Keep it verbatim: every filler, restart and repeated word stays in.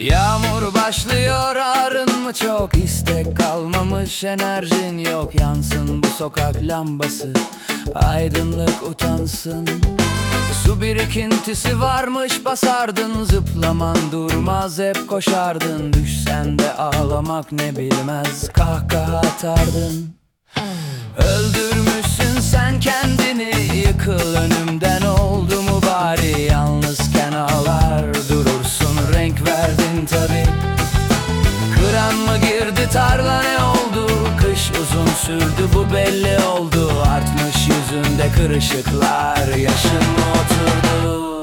Yağmur başlıyor, ağrın mı çok? İstek kalmamış, enerjin yok. Yansın bu sokak lambası, aydınlık utansın. Su birikintisi varmış, basardın. Zıplaman durmaz, hep koşardın. Düşsen de ağlamak ne bilmez, kahkaha atardın. Öldürmüşsün sen kendini, yıkıl önümden oldu mu bari. Yalnızken ağlar durursun, renk verdin tabi. Kıran mı girdi tarla, ne oldu? Kış uzun sürdü, bu belli oldu. Artmış yüzünde kırışıklar, yaşın mı oturdu?